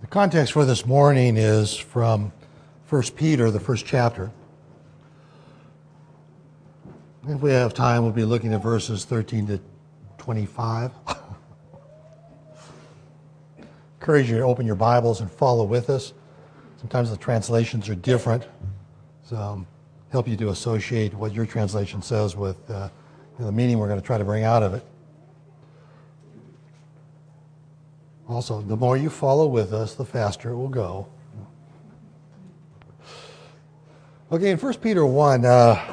Context for this morning is from 1 Peter, the first chapter. If we have time, we'll be looking at verses 13 to 25. Encourage you to open your Bibles and follow with us. Sometimes the translations are different, so help you to associate what your translation says with the meaning we're going to try to bring out of it. Also, the more you follow with us, the faster it will go. Okay, in 1 Peter 1,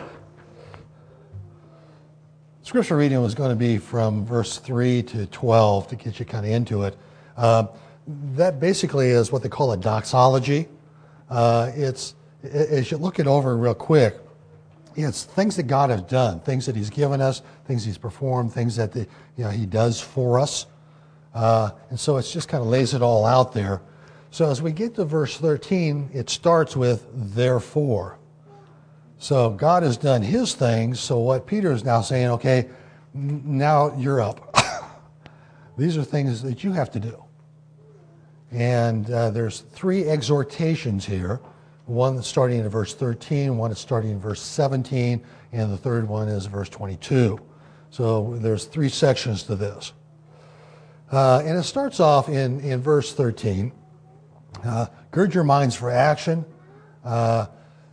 scripture reading was going to be from verse 3 to 12 to get you kind of into it. That basically is what they call a doxology. It's, as you look it over real quick, it's things that God has done, things that He's given us, things He's performed, things that He does for us. And so it just kind of lays it all out there. So as we get to verse 13, it starts with therefore. So God has done His things, so what Peter is now saying, okay, now you're up. These are things that you have to do. And there's three exhortations here. One that's starting in verse 13, one that's starting in verse 17, and the third one is verse 22. So there's three sections to this. And it starts off in verse 13. Gird your minds for action. I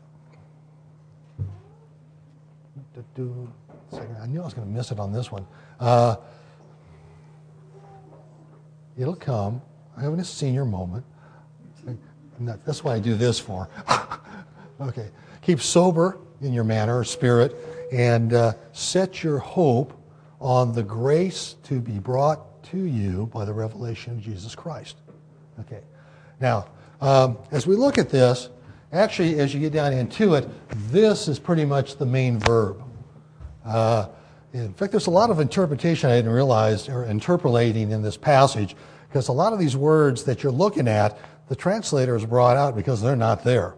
knew I was going to miss it on this one. It'll come. I'm having a senior moment. That's what I do this for. Okay. Keep sober in your manner or spirit, and set your hope on the grace to be brought to you by the revelation of Jesus Christ. Okay. Now, as we look at this, actually, as you get down into it, this is pretty much the main verb. In fact, there's a lot of interpretation I didn't realize, or interpolating in this passage, because a lot of these words that you're looking at, the translators brought out because they're not there.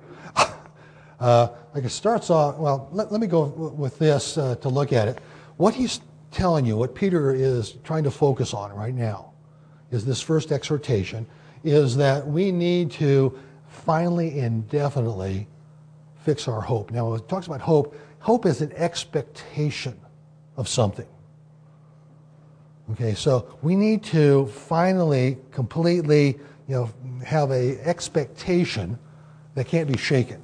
Like it starts off, well, let me go with this to look at it. What he's telling you, what Peter is trying to focus on right now, is this first exhortation, is that we need to finally and definitely fix our hope. Now, when it talks about hope, hope is an expectation of something. Okay, so we need to finally, completely, have a expectation that can't be shaken.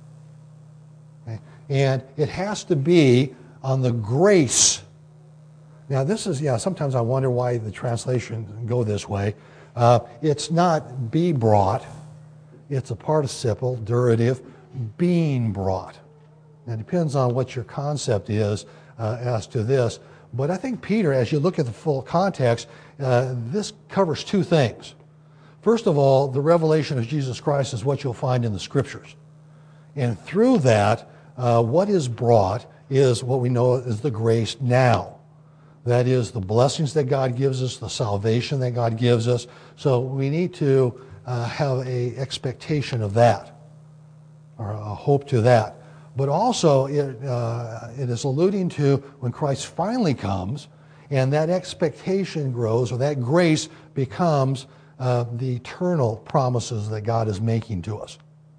Okay? And it has to be on the grace. Now, this is, sometimes I wonder why the translations go this way. It's not be brought. It's a participle, durative, being brought. Now, it depends on what your concept is as to this. But I think Peter, as you look at the full context, this covers two things. First of all, the revelation of Jesus Christ is what you'll find in the Scriptures. And through that, what is brought is what we know as the grace now. That is the blessings that God gives us, the salvation that God gives us. So we need to have an expectation of that, or a hope to that. But also, it is alluding to when Christ finally comes, and that expectation grows, or that grace becomes the eternal promises that God is making to us.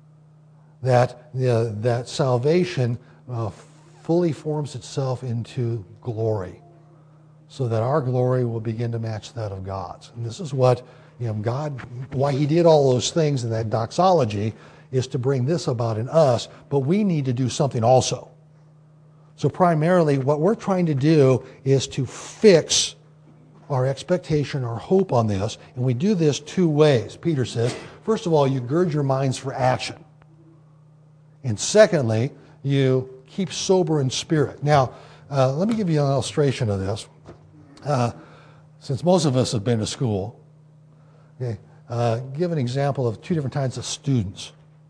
That salvation fully forms itself into glory, so that our glory will begin to match that of God's. And this is what God, why He did all those things in that doxology, is to bring this about in us, but we need to do something also. So primarily what we're trying to do is to fix our expectation, our hope on this, and we do this two ways. Peter says, first of all, you gird your minds for action. And secondly, you keep sober in spirit. Now, let me give you an illustration of this. Since most of us have been to school, okay, give an example of two different kinds of students.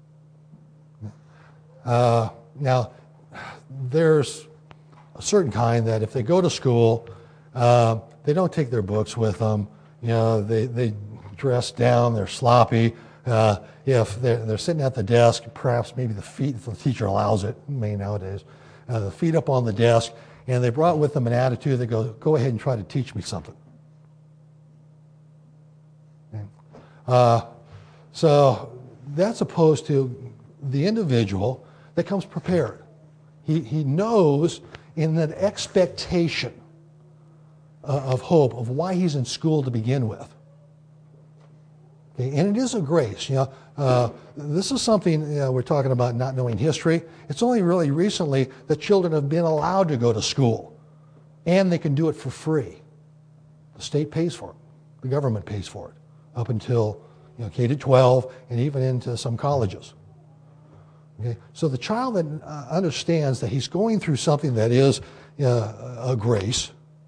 Now, there's a certain kind that if they go to school, they don't take their books with them. They dress down, they're sloppy. If they're sitting at the desk, perhaps maybe the feet, if the teacher allows it, nowadays, the feet up on the desk, and they brought with them an attitude that goes, go ahead and try to teach me something. Okay. So that's opposed to the individual that comes prepared. He knows in that expectation of hope of why he's in school to begin with. Okay, and it is a grace. This is something we're talking about not knowing history. It's only really recently that children have been allowed to go to school, and they can do it for free. The state pays for it. The government pays for it up until K to 12 and even into some colleges. Okay, so the child that understands that he's going through something that is a grace,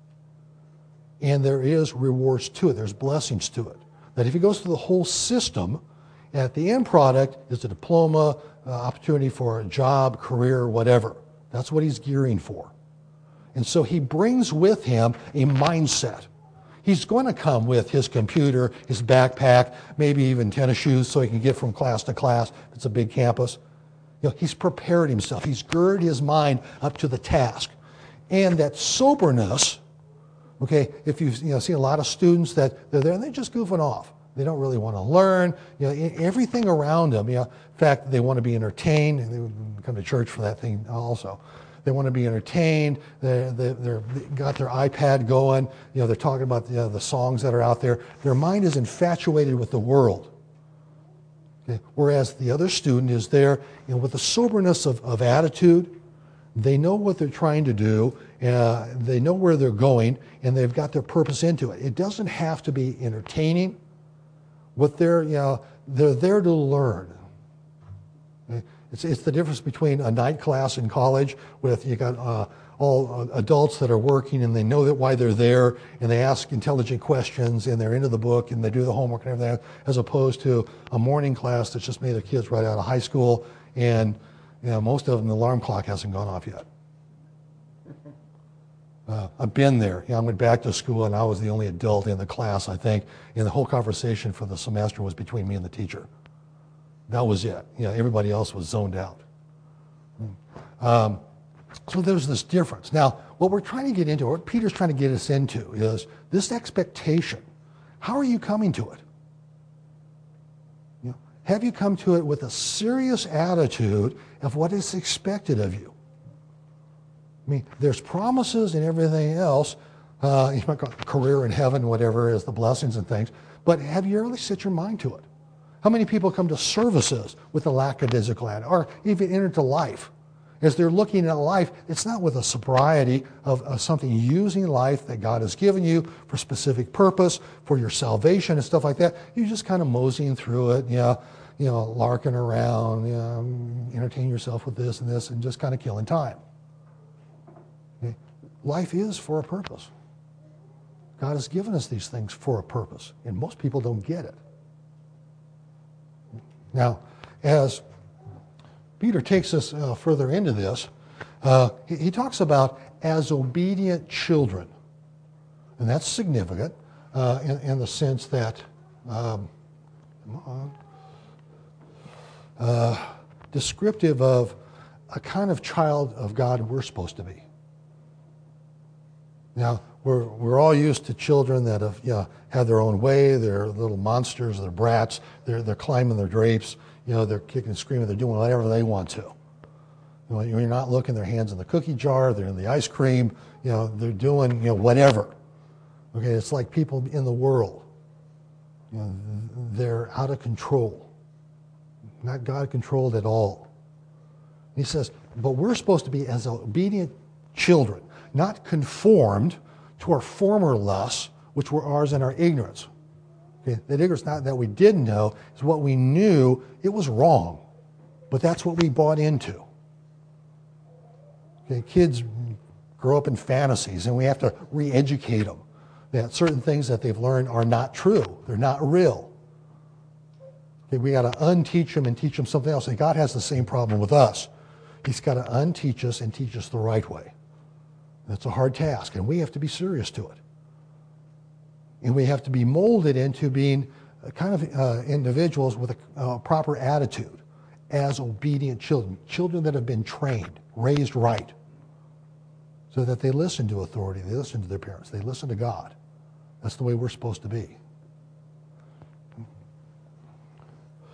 and there is rewards to it. There's blessings to it. That if he goes through the whole system, at the end product is a diploma, opportunity for a job, career, whatever. That's what he's gearing for. And so he brings with him a mindset. He's going to come with his computer, his backpack, maybe even tennis shoes so he can get from class to class. It's a big campus. He's prepared himself. He's girded his mind up to the task. And that soberness, okay, if you've seen a lot of students that they're there and they're just goofing off. They don't really want to learn. Everything around them. In fact, they want to be entertained, and they come to church for that thing also. They want to be entertained. They've got their iPad going. They're talking about the songs that are out there. Their mind is infatuated with the world. Okay? Whereas the other student is there with a soberness of attitude. They know what they're trying to do. They know where they're going, and they've got their purpose into it. It doesn't have to be entertaining. What they're there to learn. Okay? It's the difference between a night class in college with you got all adults that are working and they know that why they're there and they ask intelligent questions and they're into the book and they do the homework and everything, as opposed to a morning class that's just made their kids right out of high school and most of them the alarm clock hasn't gone off yet. I've been there. I went back to school and I was the only adult in the class, I think, and the whole conversation for the semester was between me and the teacher. That was it. Everybody else was zoned out. So there's this difference. Now, what we're trying to get into, what Peter's trying to get us into, is this expectation. How are you coming to it? Have you come to it with a serious attitude of what is expected of you? I mean, there's promises and everything else. You might call it career in heaven, whatever is the blessings and things. But have you really set your mind to it? How many people come to services with a lackadaisical attitude, or even into life? As they're looking at life, it's not with a sobriety of something, using life that God has given you for specific purpose, for your salvation and stuff like that. You're just kind of moseying through it, larking around, entertain yourself with this and this, and just kind of killing time. Okay? Life is for a purpose. God has given us these things for a purpose, and most people don't get it. Now, as Peter takes us further into this, he talks about as obedient children. And that's significant in the sense that descriptive of a kind of child of God we're supposed to be. Now, we're all used to children that have had their own way. They're little monsters. They're brats. They're climbing their drapes. They're kicking and screaming. They're doing whatever they want to. You're not looking their hands in the cookie jar. They're in the ice cream. They're doing whatever. Okay, it's like people in the world. They're out of control, not God controlled at all. He says, but we're supposed to be as obedient children, not conformed to our former lusts, which were ours in our ignorance. Okay? That ignorance, not that we didn't know, is what we knew. It was wrong, but that's what we bought into. Okay? Kids grow up in fantasies, and we have to re-educate them that certain things that they've learned are not true. They're not real. Okay? We got to unteach them and teach them something else. And God has the same problem with us. He's got to unteach us and teach us the right way. That's a hard task, and we have to be serious to it. And we have to be molded into being kind of individuals with a proper attitude as obedient children, children that have been trained, raised right, so that they listen to authority, they listen to their parents, they listen to God. That's the way we're supposed to be.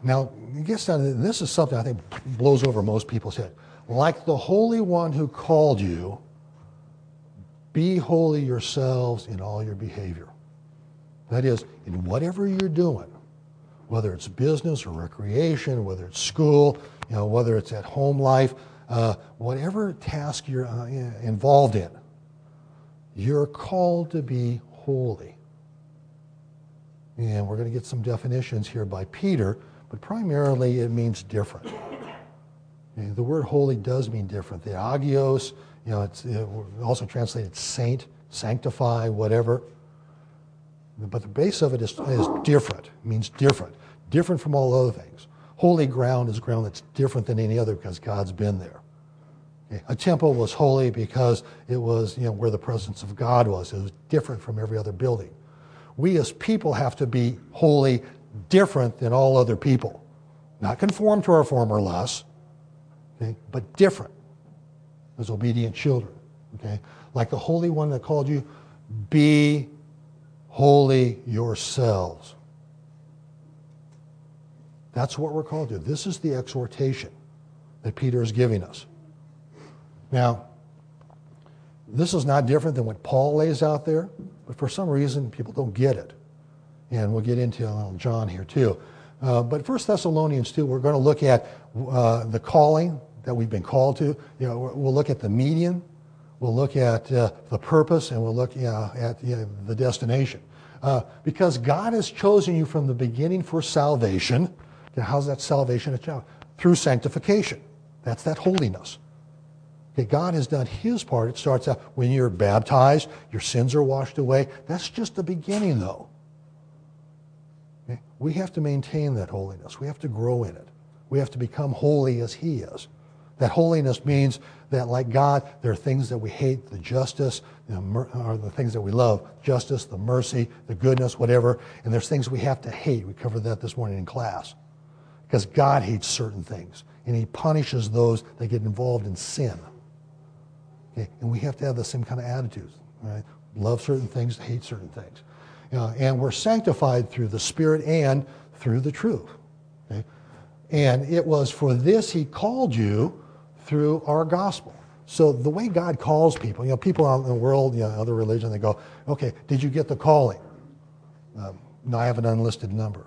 Now, it gets down to this is something I think blows over most people's head. Like the Holy One who called you, be holy yourselves in all your behavior. That is, in whatever you're doing, whether it's business or recreation, whether it's school, whether it's at home life, whatever task you're involved in, you're called to be holy. And we're going to get some definitions here by Peter, but primarily it means different. The word holy does mean different. The agios, it's also translated saint, sanctify, whatever. But the base of it is different. It means different. Different from all other things. Holy ground is ground that's different than any other because God's been there. Okay? A temple was holy because it was where the presence of God was. It was different from every other building. We as people have to be holy, different than all other people. Not conform to our former lusts, okay, but different as obedient children. Okay? Like the Holy One that called you, be holy yourselves. That's what we're called to. This is the exhortation that Peter is giving us. Now, this is not different than what Paul lays out there, but for some reason people don't get it. And we'll get into John here too. But 1 Thessalonians 2, we're going to look at the calling that we've been called to. We'll look at the median. We'll look at the purpose, and we'll look at the destination. Because God has chosen you from the beginning for salvation. How's that salvation achieved? Through sanctification. That's that holiness. Okay, God has done His part. It starts out when you're baptized, your sins are washed away. That's just the beginning, though. Okay? We have to maintain that holiness. We have to grow in it. We have to become holy as He is. That holiness means that, like God, there are things that we hate, the justice, or the things that we love, justice, the mercy, the goodness, whatever, and there's things we have to hate. We covered that this morning in class. Because God hates certain things, and He punishes those that get involved in sin. Okay? And we have to have the same kind of attitudes. Right? Love certain things, hate certain things. And we're sanctified through the Spirit and through the truth. Okay? And it was for this He called you through our gospel. So the way God calls people, people out in the world, other religions, they go, okay, did you get the calling? No, I have an unlisted number.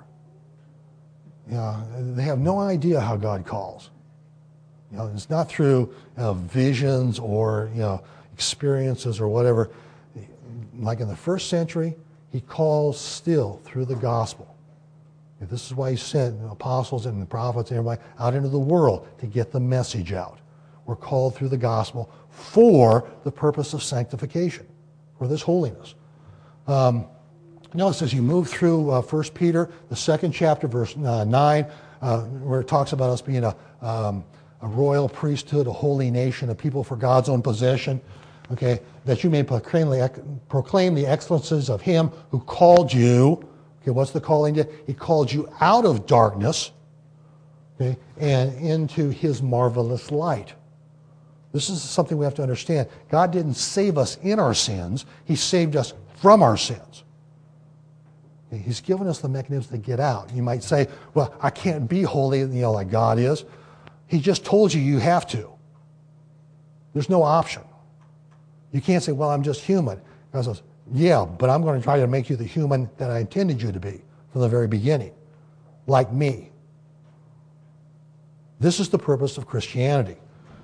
They have no idea how God calls. It's not through visions or experiences or whatever. Like in the first century, He calls still through the gospel. This is why He sent apostles and the prophets and everybody out into the world to get the message out. We're called through the gospel for the purpose of sanctification, for this holiness. Notice as you move through 1 Peter, the second chapter, verse 9, where it talks about us being a royal priesthood, a holy nation, a people for God's own possession, okay, that you may proclaim the excellences of Him who called you. Okay, what's the calling? He called you out of darkness, okay, and into His marvelous light. This is something we have to understand. God didn't save us in our sins. He saved us from our sins. He's given us the mechanisms to get out. You might say, well, I can't be holy, like God is. He just told you you have to. There's no option. You can't say, well, I'm just human. God says, yeah, but I'm going to try to make you the human that I intended you to be from the very beginning, like me. This is the purpose of Christianity.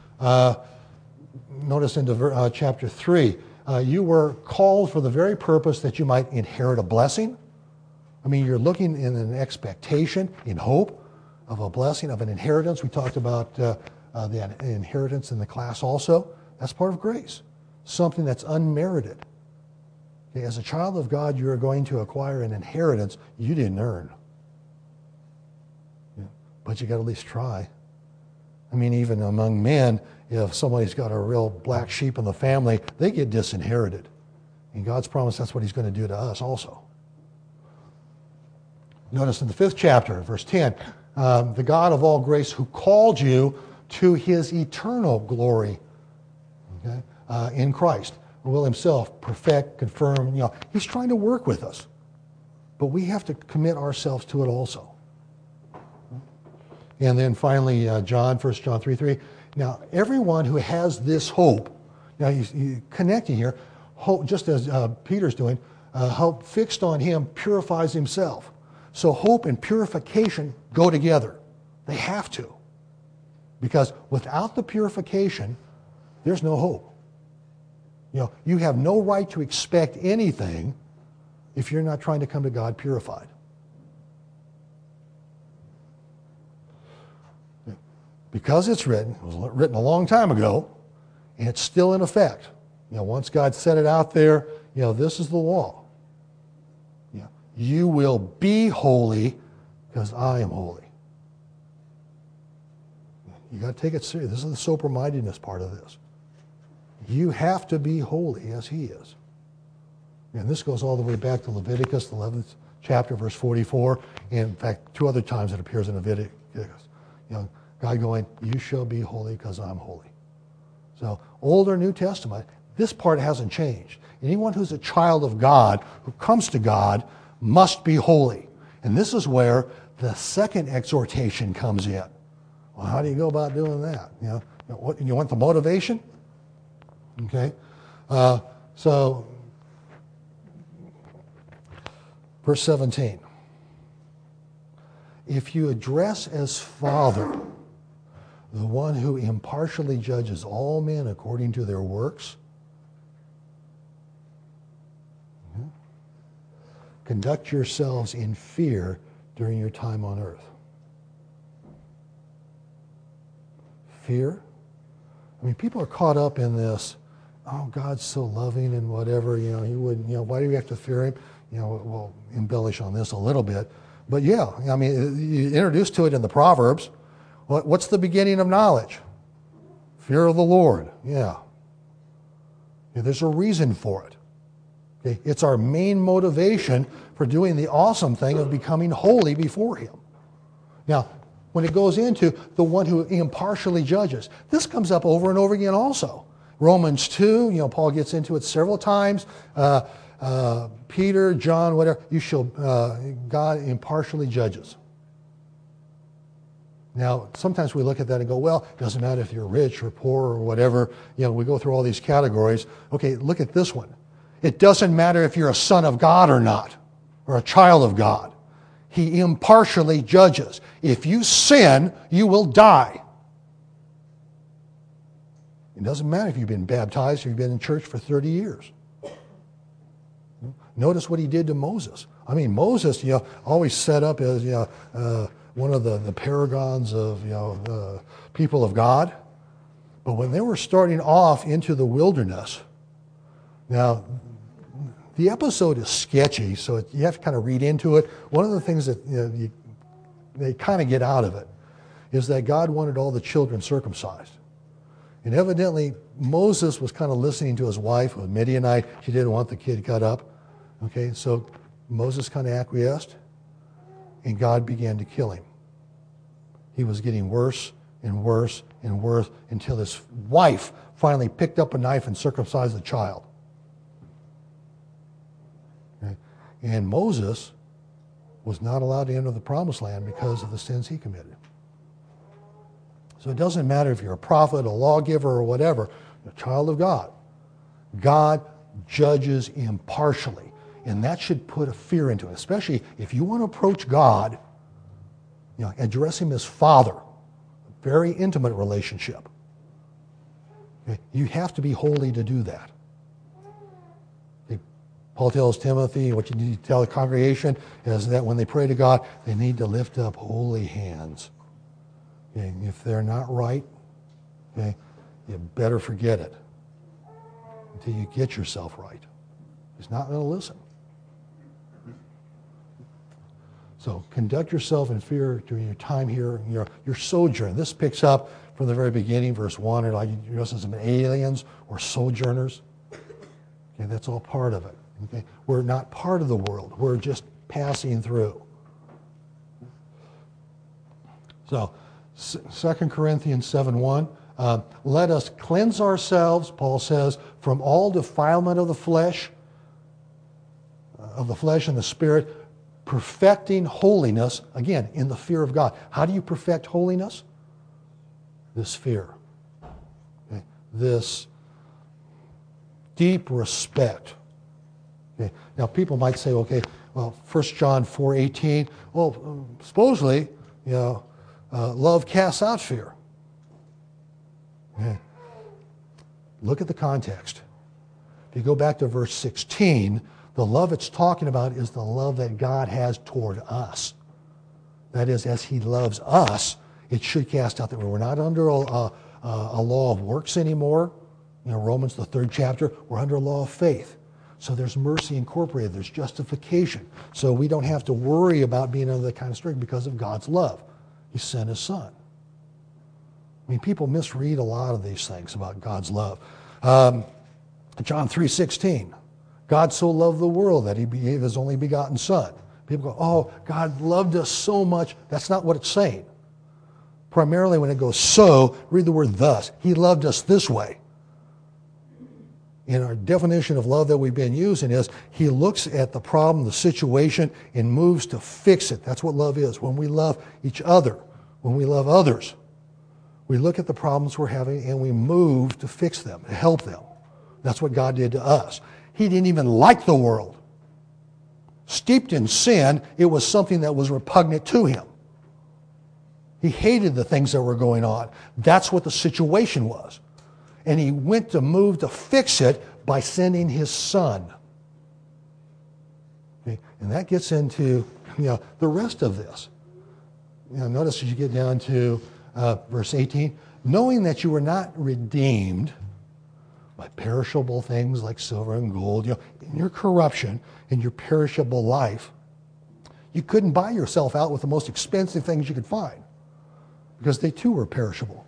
Notice into chapter 3, you were called for the very purpose that you might inherit a blessing. I mean, you're looking in an expectation, in hope of a blessing, of an inheritance. We talked about the inheritance in the class also. That's part of grace, something that's unmerited. Okay, as a child of God, you're going to acquire an inheritance you didn't earn. Yeah, but you got to at least try. I mean, even among men, if somebody's got a real black sheep in the family, they get disinherited. And God's promised that's what He's going to do to us also. Notice in the 5th chapter, verse 10, the God of all grace who called you to His eternal glory, okay, in Christ, will Himself perfect, confirm. He's trying to work with us. But we have to commit ourselves to it also. And then finally, John, 1 John 3:3. Now, everyone who has this hope, now you connecting here, hope, just as Peter's doing, hope fixed on him purifies himself. So hope and purification go together. They have to. Because without the purification, there's no hope. You have no right to expect anything if you're not trying to come to God purified. Because it's written, it was written a long time ago, and it's still in effect. Once God set it out there, this is the law. You will be holy because I am holy. You got to take it serious. This is the sober-mindedness part of this. You have to be holy as he is. And this goes all the way back to Leviticus, the 11th chapter, verse 44. And in fact, 2 other times it appears in Leviticus. God going, you shall be holy because I'm holy. So, Old or New Testament, this part hasn't changed. Anyone who's a child of God, who comes to God, must be holy. And this is where the second exhortation comes in. Well, how do you go about doing that? You want the motivation? Okay. So, verse 17. If you address as Father the one who impartially judges all men according to their works, conduct yourselves in fear during your time on earth. Fear? People are caught up in this, oh, God's so loving and whatever, he wouldn't, why do we have to fear him? We'll embellish on this a little bit. But yeah, you introduced to it in the Proverbs. What's the beginning of knowledge? Fear of the Lord. Yeah. There's a reason for it. Okay? It's our main motivation for doing the awesome thing of becoming holy before him. Now, when it goes into the one who impartially judges, this comes up over and over again also. Romans 2, Paul gets into it several times. Peter, John, whatever, God impartially judges. Now, sometimes we look at that and go, well, it doesn't matter if you're rich or poor or whatever. We go through all these categories. Okay, look at this one. It doesn't matter if you're a son of God or not, or a child of God. He impartially judges. If you sin, you will die. It doesn't matter if you've been baptized or you've been in church for 30 years. Notice what he did to Moses. Moses, always set up as, one of the paragons of, people of God. But when they were starting off into the wilderness, now, the episode is sketchy, so you have to kind of read into it. One of the things that they kind of get out of it is that God wanted all the children circumcised. And evidently, Moses was kind of listening to his wife, who was Midianite. She didn't want the kid cut up. Okay, so Moses kind of acquiesced, and God began to kill him. He was getting worse and worse and worse until his wife finally picked up a knife and circumcised the child. Okay? And Moses was not allowed to enter the promised land because of the sins he committed. So it doesn't matter if you're a prophet, a lawgiver, or whatever, a child of God. God judges impartially. And that should put a fear into it, especially if you want to approach God, address him as Father, a very intimate relationship. Okay? You have to be holy to do that. Okay? Paul tells Timothy, what you need to tell the congregation is that when they pray to God, they need to lift up holy hands. Okay? If they're not right, okay, you better forget it until you get yourself right. He's not going to listen. So conduct yourself in fear during your time here, your sojourn. This picks up from the very beginning, verse 1, and like you're as aliens or sojourners. Okay, that's all part of it. Okay? We're not part of the world. We're just passing through. So 2 Corinthians 7:1, let us cleanse ourselves, Paul says, from all defilement of the flesh and the spirit, perfecting holiness, again, in the fear of God. How do you perfect holiness? This fear. Okay? This deep respect. Okay? Now, people might say, okay, well, 1 John 4:18, well, supposedly, love casts out fear. Okay? Look at the context. If you go back to verse 16, the love it's talking about is the love that God has toward us. That is, as He loves us, it should cast out that we're not under a law of works anymore. Romans, the 3rd chapter, we're under a law of faith. So there's mercy incorporated. There's justification. So we don't have to worry about being under that kind of strict because of God's love. He sent His Son. I mean, people misread a lot of these things about God's love. John 3:16, God so loved the world that He gave His only begotten Son. People go, oh, God loved us so much. That's not what it's saying. Primarily when it goes so, read the word thus. He loved us this way. And our definition of love that we've been using is He looks at the problem, the situation, and moves to fix it. That's what love is. When we love each other, when we love others, we look at the problems we're having and we move to fix them, to help them. That's what God did to us. He didn't even like the world. Steeped in sin, it was something that was repugnant to Him. He hated the things that were going on. That's what the situation was. And He went to move to fix it by sending His Son. Okay? And that gets into the rest of this. Notice as you get down to verse 18, knowing that you were not redeemed by perishable things like silver and gold, in your corruption, in your perishable life, you couldn't buy yourself out with the most expensive things you could find because they too were perishable.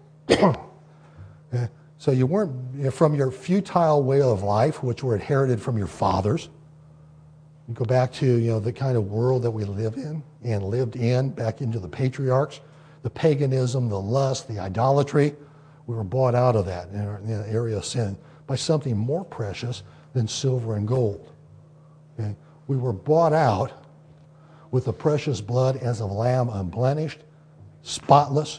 So you weren't from your futile way of life, which were inherited from your fathers. You go back to the kind of world that we live in and lived in, back into the patriarchs, the paganism, the lust, the idolatry. We were bought out of that in the area of sin by something more precious than silver and gold. Okay? We were bought out with the precious blood as of lamb, unblemished, spotless.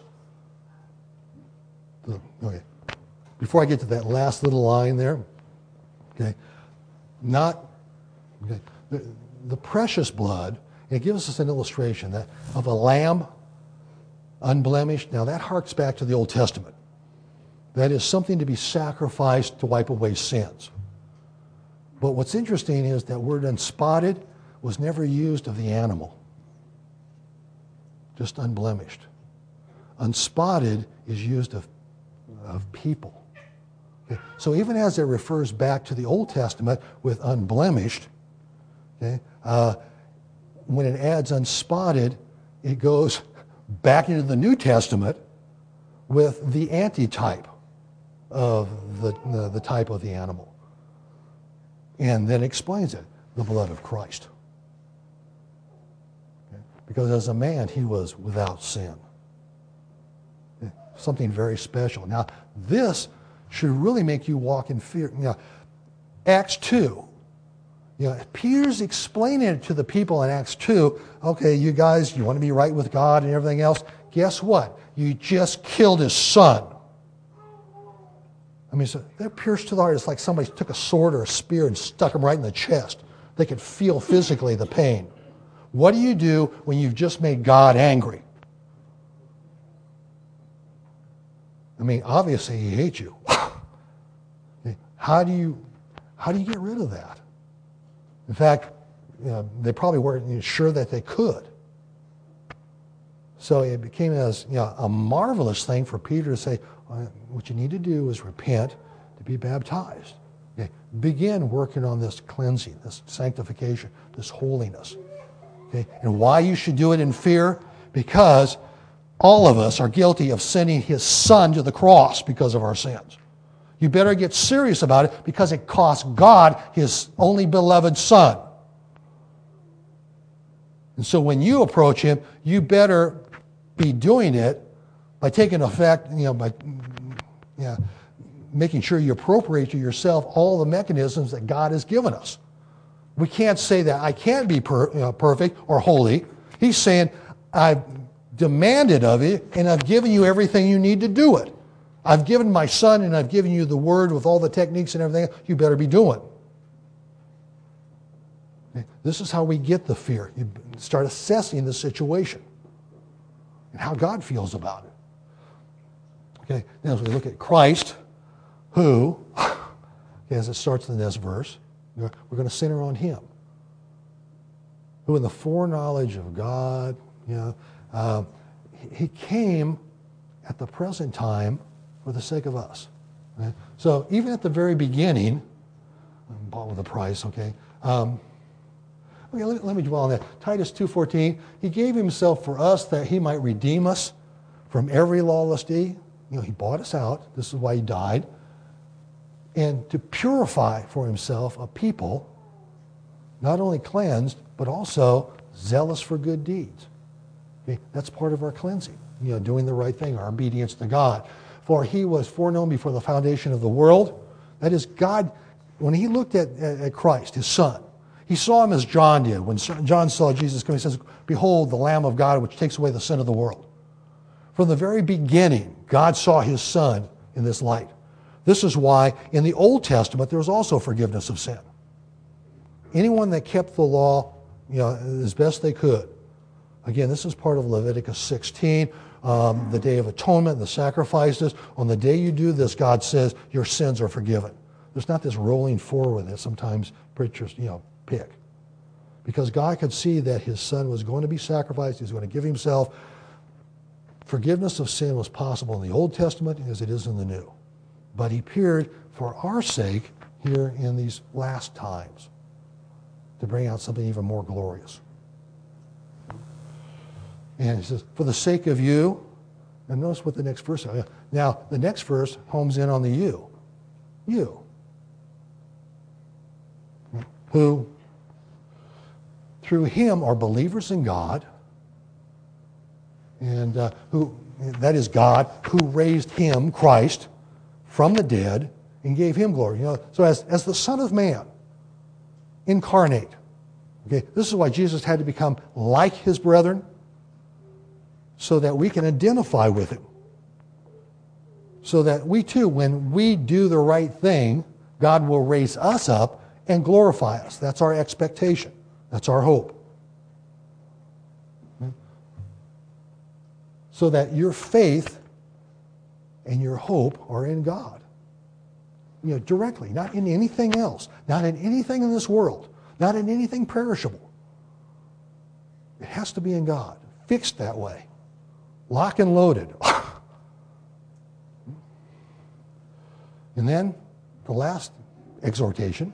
Okay. Before I get to that last little line there, okay, the precious blood, it gives us an illustration that of a lamb, unblemished. Now that harks back to the Old Testament. That is something to be sacrificed to wipe away sins. But what's interesting is that word unspotted was never used of the animal, just unblemished. Unspotted is used of people. Okay? So even as it refers back to the Old Testament with unblemished, okay, when it adds unspotted, it goes back into the New Testament with the antitype of the type of the animal. And then explains it, the blood of Christ. Okay? Because as a man, He was without sin. Okay? Something very special. Now, this should really make you walk in fear. Acts 2. Peter's explaining it to the people in Acts 2. Okay, you guys, you want to be right with God and everything else? Guess what? You just killed His Son. I mean, so they're pierced to the heart. It's like somebody took a sword or a spear and stuck them right in the chest. They could feel physically the pain. What do you do when you've just made God angry? I mean, obviously He hates you. How do you get rid of that? In fact, they probably weren't sure that they could. So it became a marvelous thing for Peter to say, what you need to do is repent, to be baptized. Okay? Begin working on this cleansing, this sanctification, this holiness. Okay? And why you should do it in fear? Because all of us are guilty of sending His Son to the cross because of our sins. You better get serious about it because it cost God His only beloved Son. And so when you approach Him, you better be doing it by taking effect, by making sure you appropriate to yourself all the mechanisms that God has given us. We can't say that I can't be perfect or holy. He's saying, I've demanded of you, and I've given you everything you need to do it. I've given my Son, and I've given you the Word with all the techniques and everything you better be doing. This is how we get the fear. You start assessing the situation and how God feels about it. Okay, now as we look at Christ, who, as it starts in this verse, we're going to center on Him, who in the foreknowledge of God, He came at the present time for the sake of us. Okay? So even at the very beginning, bought with a price, okay? Let me dwell on that. Titus 2:14, He gave Himself for us that He might redeem us from every lawless deed. He bought us out. This is why He died. And to purify for Himself a people, not only cleansed, but also zealous for good deeds. Okay? That's part of our cleansing, doing the right thing, our obedience to God. For He was foreknown before the foundation of the world. That is, God, when He looked at Christ, His Son, He saw Him as John did. When John saw Jesus come, he says, "Behold, the Lamb of God, which takes away the sin of the world." From the very beginning, God saw His Son in this light. This is why in the Old Testament there was also forgiveness of sin. Anyone that kept the law, as best they could. Again, this is part of Leviticus 16, the Day of Atonement, the sacrifices. On the day you do this, God says your sins are forgiven. There's not this rolling forward that sometimes preachers, pick. Because God could see that His Son was going to be sacrificed. He was going to give Himself. Forgiveness of sin was possible in the Old Testament as it is in the New. But He appeared for our sake here in these last times to bring out something even more glorious. And He says, for the sake of you, and notice what the next verse is. Now, the next verse homes in on the you. You. Who, through Him, are believers in God, and that is God, who raised Him, Christ, from the dead and gave Him glory. So as the Son of Man, incarnate. Okay, this is why Jesus had to become like His brethren, so that we can identify with Him. So that we too, when we do the right thing, God will raise us up and glorify us. That's our expectation. That's our hope. So that your faith and your hope are in God. Directly, not in anything else, not in anything in this world, not in anything perishable. It has to be in God, fixed that way, lock and loaded. And then the last exhortation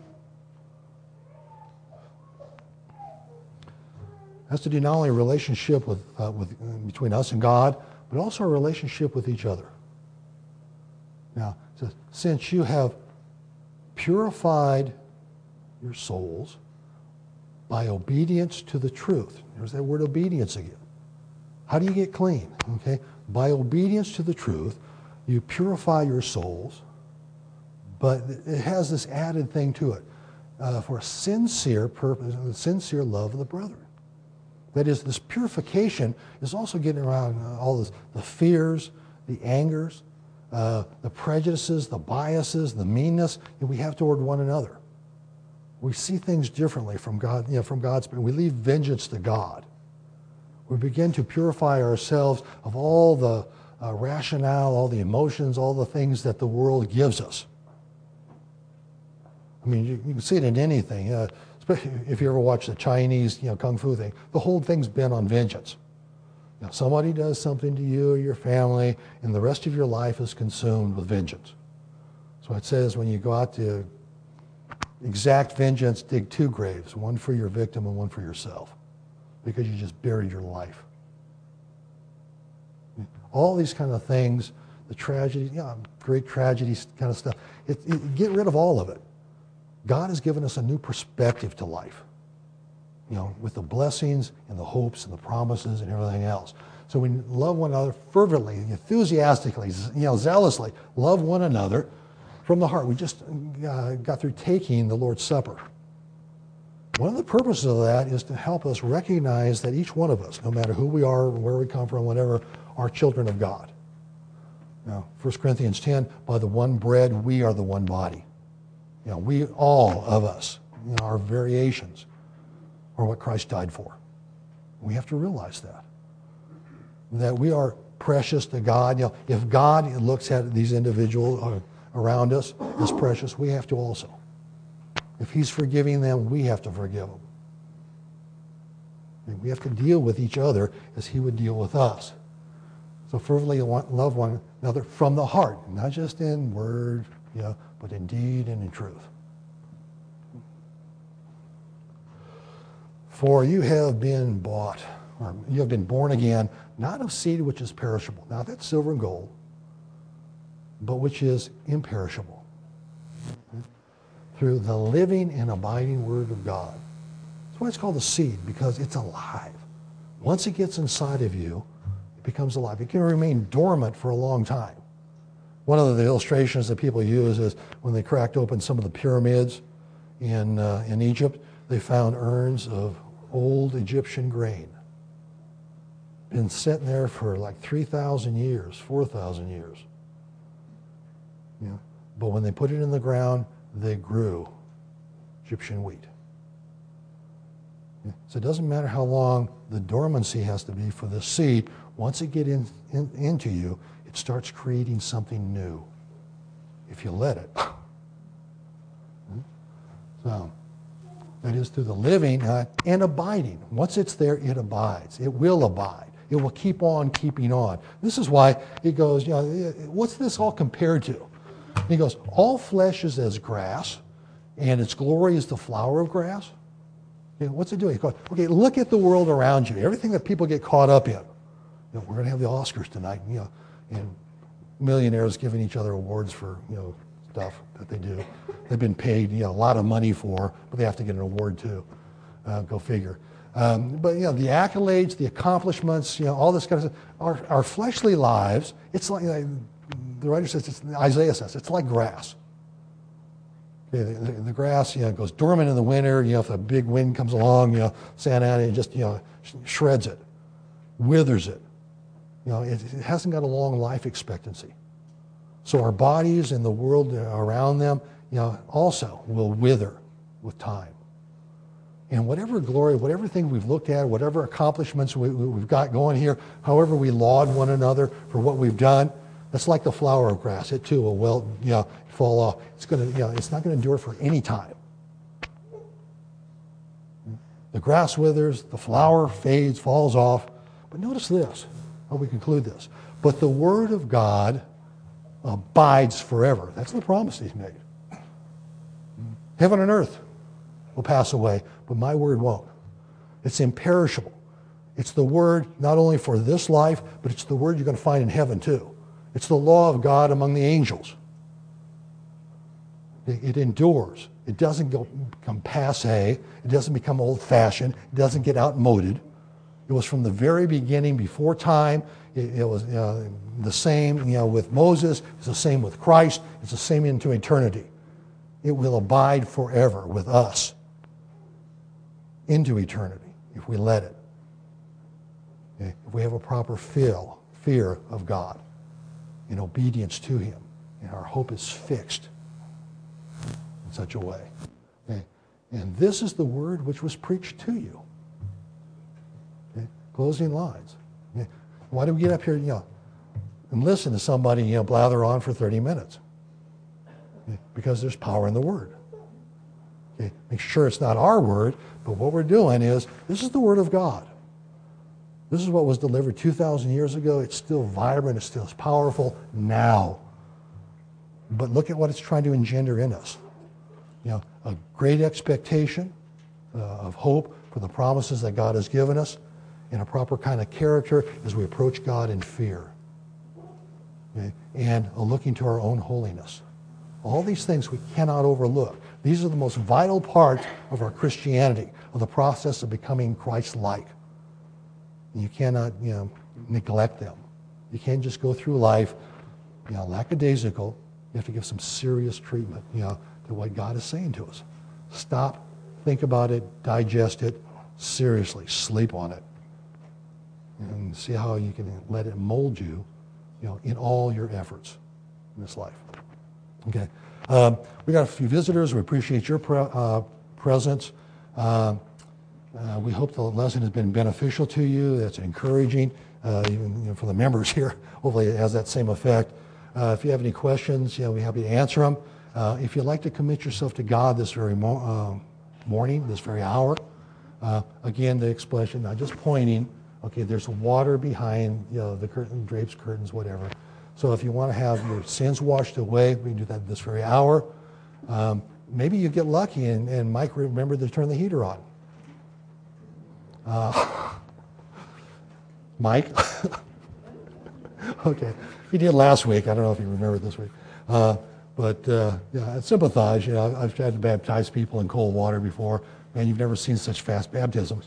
has to do not only a relationship between us and God, but also a relationship with each other. Now, it says, since you have purified your souls by obedience to the truth. There's that word obedience again. How do you get clean? Okay, by obedience to the truth, you purify your souls, but it has this added thing to it, for a sincere purpose, a sincere love of the brethren. That is, this purification is also getting around all this, the fears, the angers, the prejudices, the biases, the meanness that we have toward one another. We see things differently from God, from God's Spirit. We leave vengeance to God. We begin to purify ourselves of all the rationale, all the emotions, all the things that the world gives us. I mean, you can see it in anything. Especially if you ever watch the Chinese, kung fu thing, the whole thing's been on vengeance. Somebody does something to you or your family, and the rest of your life is consumed with vengeance. So it says when you go out to exact vengeance, dig 2 graves, one for your victim and one for yourself, because you just buried your life. All these kind of things, the tragedy, great tragedies kind of stuff, get rid of all of it. God has given us a new perspective to life, with the blessings and the hopes and the promises and everything else. So we love one another fervently, enthusiastically, zealously, love one another from the heart. We just got through taking the Lord's Supper. One of the purposes of that is to help us recognize that each one of us, no matter who we are, where we come from, whatever, are children of God. Now, 1 Corinthians 10, by the one bread, we are the one body. We, all of us, our variations are what Christ died for. We have to realize that we are precious to God. If God looks at these individuals around us as precious, we have to also. If he's forgiving them, we have to forgive them. And we have to deal with each other as he would deal with us. So fervently love one another from the heart, not just in word, but in deed and in truth. For you have been bought, or you have been born again, not of seed which is perishable. Now that's silver and gold, but which is imperishable. Through the living and abiding Word of God. That's why it's called a seed, because it's alive. Once it gets inside of you, it becomes alive. It can remain dormant for a long time. One of the illustrations that people use is when they cracked open some of the pyramids in Egypt, they found urns of old Egyptian grain. Been sitting there for like 3,000 years, 4,000 years. But when they put it in the ground, they grew Egyptian wheat. So it doesn't matter how long the dormancy has to be for the seed. Once it gets into you, it starts creating something new, if you let it. So that is through the living and abiding. Once it's there, it abides. It will abide. It will keep on keeping on. This is why it goes, what's this all compared to? And he goes, all flesh is as grass, and its glory is the flower of grass. What's it doing? He goes, okay, look at the world around you. Everything that people get caught up in. We're going to have the Oscars tonight, and millionaires giving each other awards for, stuff that they do. They've been paid, a lot of money for, but they have to get an award too. Go figure. But the accolades, the accomplishments, all this kind of stuff, our fleshly lives, it's like the writer says, Isaiah says, it's like grass. Okay, the grass, goes dormant in the winter. If a big wind comes along, Santa Ana just, shreds it, withers it. It hasn't got a long life expectancy. So our bodies and the world around them, also will wither with time. And whatever glory, whatever thing we've looked at, whatever accomplishments we've got going here, however we laud one another for what we've done, that's like the flower of grass. It too will fall off. It's it's not going to endure for any time. The grass withers, the flower fades, falls off. But notice this, how we conclude this. But the word of God abides forever. That's the promise he's made. Heaven and earth will pass away, but my word won't. It's imperishable. It's the word not only for this life, but it's the word you're going to find in heaven too. It's the law of God among the angels. It endures. It doesn't become passé. It doesn't become old-fashioned. It doesn't get outmoded. It was from the very beginning, before time. It was the same with Moses. It's the same with Christ. It's the same into eternity. It will abide forever with us into eternity if we let it. Okay? If we have a proper fear of God in obedience to him, and our hope is fixed in such a way. Okay? And this is the word which was preached to you. Okay? Closing lines. Okay? Why do we get up here and listen to somebody blather on for 30 minutes? Okay? Because there's power in the word. Okay? Make sure it's not our word, but what we're doing is, this is the word of God. This is what was delivered 2,000 years ago. It's still vibrant. It's still powerful now. But look at what it's trying to engender in us. A great expectation of hope for the promises that God has given us, and a proper kind of character as we approach God in fear. Okay? And a looking to our own holiness. All these things we cannot overlook. These are the most vital parts of our Christianity, of the process of becoming Christ-like. You cannot, neglect them. You can't just go through life, lackadaisical. You have to give some serious treatment, to what God is saying to us. Stop think about it, digest it, seriously, sleep on it. And see how you can let it mold you, in all your efforts in this life. Okay. We got a few visitors. We appreciate your presence. We hope the lesson has been beneficial to you. That's encouraging, even for the members here. Hopefully it has that same effect. If you have any questions, we're happy to answer them. If you'd like to commit yourself to God this very morning, this very hour, again, the expression, not just pointing, okay, there's water behind the curtain, drapes, curtains, whatever. So if you want to have your sins washed away, we can do that this very hour. Maybe you get lucky and Mike remembered to turn the heater on. Mike? Okay. He did last week. I don't know if he remembered this week. I sympathize. I've tried to baptize people in cold water before. Man, you've never seen such fast baptisms.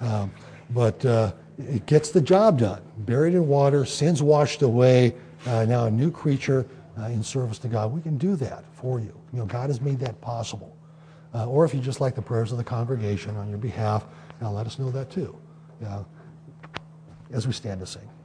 It gets the job done. Buried in water, sins washed away, now a new creature in service to God. We can do that for you. God has made that possible. Or if you just like the prayers of the congregation on your behalf, let us know that too. As we stand to sing.